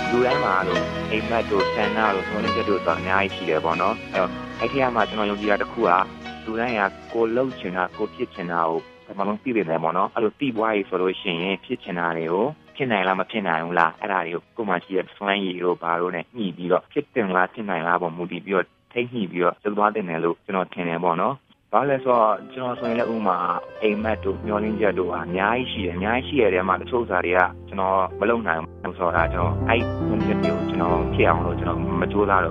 လူတိုင်းမှာလို့အိမ်မက်တို့ဆန္ဒတို့ဆိုတဲ့တို့ဆိုအများကြီးရှိတယ်ပေါ့နော်အဲ့ဒီအမှာကျွန်တော်ယုံကြည်တာတစ်ခုကလူတိုင်းကကိုလှုပ်ချင်တာကိုဖြစ်ချင်တာကိုဘယ်မှာလုံးသိနေတယ်ပေါ့နော်အဲ့လိုသိပွားရေးဆိုလို့ရှိရင်ဖြစ်ချင်တာတွေကိုဖြစ်နိုင်လားမဖြစ်နိုင်ဘူးလားအဲ့ဒါတွေကိုကိုမှရှိတဲ့စွမ်းရည်တို့ဘာလို့နဲ့ညှိပြီးတော့ဖြစ်တင်လားဖြစ်နိုင်လားပေါ့မူတည်ပြီးတော့ထိညှိပြီးတော့လုပ်သွားတင်တယ်လို့ကျွန်တော်ထင်တယ်ပေါ့နော်ဘာလဲဆိုတော့ကျွန်တော်ဆိုရင်လည်းဥမာအိမ်မက်တို့မျောလင်းချက်တို့အများကြီးရှိတယ်အများကြီးရှိရတဲ့မှာတချို့စာတွေကကျွန်တော်မလုပ်နိုင်ဘူးဆိုတော့ကျွန်တော်အဲ့မျောလင်းချက်တွေကိုကျွန်တော်ဖြစ်အောင်လို့ကျွန်တော်မကြိုးစားတော့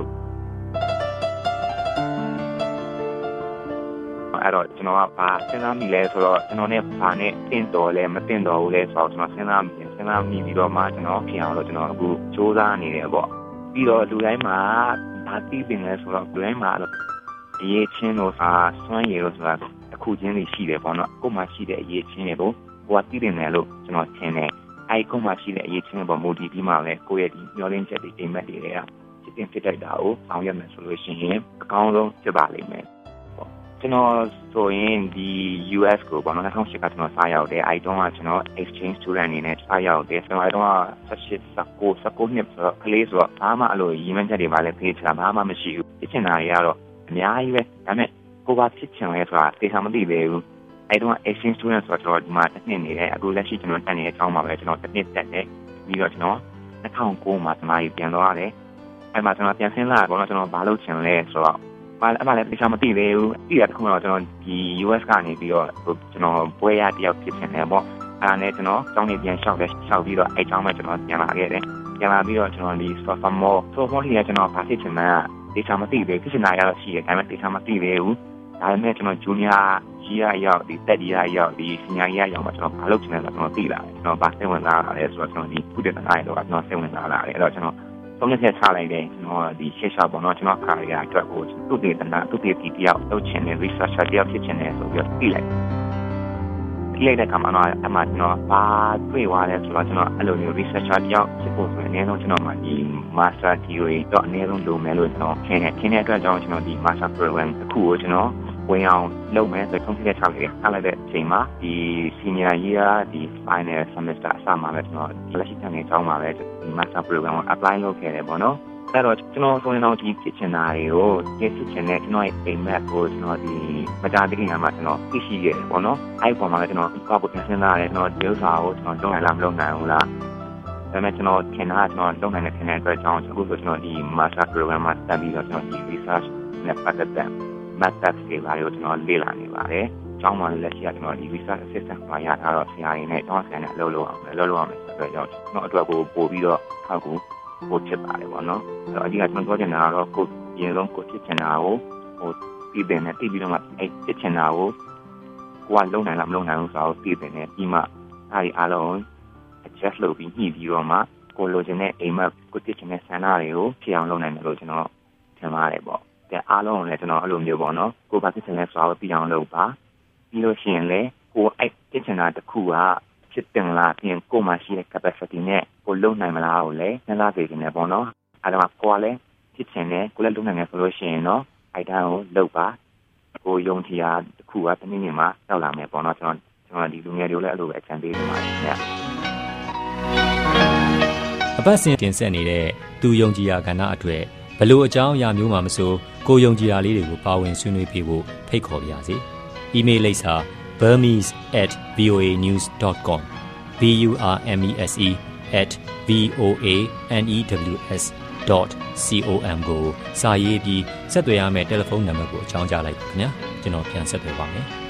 အဲ့တော့ကျွန်တော်ကဘာစဉ်းစားမိလဲဆိုတော့ကျွန်တော်နဲ့ဘာနဲ့တင်တော်လဲမတင်တော်ဘူးလဲဆိုတော့ကျွန်တော်စဉ်းစားမိပြီးတော့မှကျွန်တော်ဖြစ်အောင်လို့ကျွန်တော်အခုကြိုးစားနေတယ်ပေါ့ပြီးတော့လူတိုင်းမှာဘာသိပင်လဲဆိုတော့လူတိုင်းမှာအရေးချင်းတို့စွမ်းရည်တို့ဆိုတာအခုချင်းတွေရှိတယ်ပေါ့နော်ကိုယ်မှာရှိတဲ့အရေးချင်းတွေကိုကိုယ်ကသိတယ်မယ်လို့ကျွန်တော်ထင်တယ်အဲ့ကိုယ်မှာရှိတဲ့အရေးချင်းတွေပေါ်မူတည်ပြီးမှလည်းကိုယ့်ရဲ့ဒီမျောလင်းချက်တွေအိမ်မက်တွေကဖြစ်တတ်တာကိုဆောင်ရွက်မယ်ဆိုလို့ရှိရင်အကောင်းဆုံးဖြစ်ပါလိမ့်မယ်ကျွန်တော်ဆိုရင်ဒီ US ကိုပေါ့နော်2008ကကျွန်တော်စားရောက်တယ်အဲ့တုန်းကကျွန်တော် exchange student အနေနဲ့စားရောက်တယ်ကျွန်တော်အဲ့တုန်းက19နှစ်ဆိုတော့ကလေးဆိုတော့ဘာမှအလိုရည်မှန်းချက်တွေပါလဲဖေးချတာဘာမှမရှိဘူးဖြစ်ချင်တာတွေကတော့အများကြီးပဲဒါပေမဲ့ကိုယ်ကဖြစ်ချင်လဲဆိုတာသိချာမသိသေးဘူးအဲ့တုန်းက exchange student ဆိုတော့ဒီမှာတစ်နှစ်နေတယ်အခုလက်ရှိကျွန်တော်တက်နေတဲ့အကြောင်းပါပဲကျွန်တော်တစ်နှစ်တက်တယ်ပြီးတော့ကျွန်တော်2009မှာကျွန်တော်ပြန်သွားရတယ်အဲ့မှာကျွန်တော်ပြန်ဆင်းလာတော့ကျွန်တော်ဘာလုပ်ချင်လဲဆိုတော့အမှလည်းသိချာမသိသေးဘူးပြီးတော့ခုတော့ကျွန်တော်ဒီ US ကနေပြီးတော့ကျွန်တော်ပွဲရတယောက်ဖြစ်ချင်တယ်ပေါ့အဲ့ဒါနဲ့ကျွန်တော်ကျောင်းနေပြန်လျှောက်ပြီးတော့အဲ့ကျောင်းမှာကျွန်တော်ပြန်လာခဲ့တယ်ပြန်လာပြီးတော့ကျွန်တော်ဒီ sophomore ကြီးကကျွန်တော်ဘာဖြစ်ချင်လဲသိချာမသိသေးဘူးဖြစ်ချင်တာရတော့ရှိတယ်ဒါပေမဲ့သိချာမသိသေးဘူးဒါပေမဲ့ကျွန်တော် junior ကြီးရောက်ဒီ third year ရောက်ဒီ senior year ရောက်မှာကျွန်တော်ဘာလုပ်ချင်လဲဆိုတော့ကျွန်တော်သိလာတယ်ကျွန်တော်ဘာစိတ်ဝင်စားလာလဲဆိုတော့ကျွန်တော်ဒီခုတည်းတိုင်းတော့ကျွန်တော်စိတ်ဝင်စားလာတယ်အဲ့တော့ကျွန်တော်ဆုံးဖြတ်ချက်ချလိုက်တယ်ကျွန်တော်ဒီရှေ့ရှောက်ပေါ့နော်ကျွန်တော်ခါရအတွက်ကိုသူ့ဒေသနာသူ့ဒေသတယောက်လုပ်ချင်တဲ့ researcher တယောက်ဖြစ်ချင်တယ်ဆိုပြီးတော့ပြီးလိုက်တဲ့ကမှတော့အမှကျွန်တော်ဘာတွေ့သွားလဲဆိုတော့ကျွန်တော်အဲ့လိုမျိုး researcher တယောက်ဖြစ်ဖို့ဆိုရင်အနည်းဆုံးကျွန်တော်မှဒီ master theory တော့အနည်းဆုံးလိုမယ်လို့ကျွန်တော်ထင်တဲ့အတွက်ကြောင့်ကျွန်တော်ဒီ master program တစ်ခုကိုကျွန်တော်ဝင်အောင်လုပ်မယ်ဆိုဆုံးဖြတ်ချက်ချလိုက်တဲ့အချိန်မှာဒီ senior year ဒီ final semester အစမှာပဲကျွန်တော်လက်ရှိတန်းနေကျောင်းမှာပဲဒီ master program ကို apply လုပ်ခဲ့တယ်ပေါ့နော်အဲ့တော့ကျွန်တော်ဆိုရင်တော့ဒီဖြစ်ချင်တာတွေကိုဖြစ်ချင်တဲ့ကျွန်တော်ရဲ့အိမ်မက်ကိုကျွန်တော်ဒီမကြတဲ့ခင်မှာကျွန်တော်သိရှိခဲ့တယ်ပေါ့နော်အဲ့ပေါ်မှာလည်းကျွန်တော်ကောက်ကိုပြန်စဉ်းစားရတယ်ကျွန်တော်ဒီဥစ္စာကိုကျွန်တော်လုပ်နိုင်လားမလုပ်နိုင်ဘူးလားဒါပေမဲ့ကျွန်တော်ထင်တာကျွန်တော်လုပ်နိုင်တဲ့အတွက်ကြောင့်အခုဆိုကျွန်တော်ဒီ master program မှာတက်ပြီးတော့ကျွန်တော်ဒီ research နဲ့ပတ်သက်တဲ့ method တွေပါလို့ကျွန်တော်လေ့လာနေပါတယ်။ကျောင်းမှာလည်းရှိရကျွန်တော်ဒီ research assistant မှာရတာတော့ဆရာကြီးနဲ့ကျောင်းဆရာနဲ့လုပ်အောင်ဆိုတော့ကျွန်တော်အတွက်ကိုပို့ပြီးတော့ထောက်ကူပို့ချစ်ပါတယ်ပေါ့နော်။အဲ့တော့အဓိကကျွန်တော်ပြောချင်တာကတော့ကိုရင်လုံးကိုချစ်ချင်တာကိုပြီးတယ်နဲ့ပြီးတော့မှအဲ့ချစ်ချင်တာကိုကိုကလုံနိုင်လားမလုံနိုင်ဘူးဆိုတော့ပြီးတယ်နဲ့ပြီးမှအဲ့ဒီအားလုံး adjust လုပ်ပြီးညှိပြီးတော့မှကိုလိုချင်တဲ့အိမ်မက်ကိုချစ်ချင်တဲ့ဆန္ဒတွေကိုဖြစ်အောင်လုပ်နိုင်တယ်လို့ကျွန်တော်ထင်ပါတယ်ပေါ့။တဲ့အားလုံးလည်းကျွန်တော်အဲ့လိုမျိုးပေါ့နော်ကိုဘာဖြစ်ချင်လဲဆိုတော့ပြီးအောင်လုပ်ပါပြီးလို့ရှိရင်လေကိုအဲ့ဖြစ်ချင်တာတစ်ခုကဖြစ်တင်လာပြင်ကိုမှရှိတဲ့ capacity နဲ့ကိုလုံနိုင်မလားကိုလည်းစဉ်းစားကြည့်နေပေါ့နော်အဲ့ဒါမှကိုကလည်းဖြစ်ချင်တယ်ကိုလည်းလုံနိုင်တယ်ဆိုလို့ရှိရင်တော့အဲ့ဒါကိုလုပ်ပါကိုယုံကြည်တာတစ်ခုကတနည်းနည်းမှရောက်လာမယ်ပေါ့နော်ကျွန်တော်ဒီလူငယ်တွေလည်းအဲ့လိုပဲအကြံပေးနေပါတယ်ခင်ဗျအပတ်စဉ်တင်ဆက်နေတဲ့သူယုံကြည်ရာကဏ္ဍအတွက်ဘလို့အကြောင်းအရာမျိုးမှမဆိုကိုယုံကြည်ရာလေးတွေကိုပါဝင်ဆွေးနွေးပြဖို့ဖိတ်ခေါ်ပါရစေ။ email လိပ်စာ burmese@voanews.com burmese@voanews.com ကိုစာရေးပြီးဆက်သွယ်ရမယ့်တယ်လီဖုန်းနံပါတ်ကိုအကြောင်းကြားလိုက်ပါခင်ဗျာ။ကျွန်တော်ပြန်ဆက်သွယ်ပါမယ်။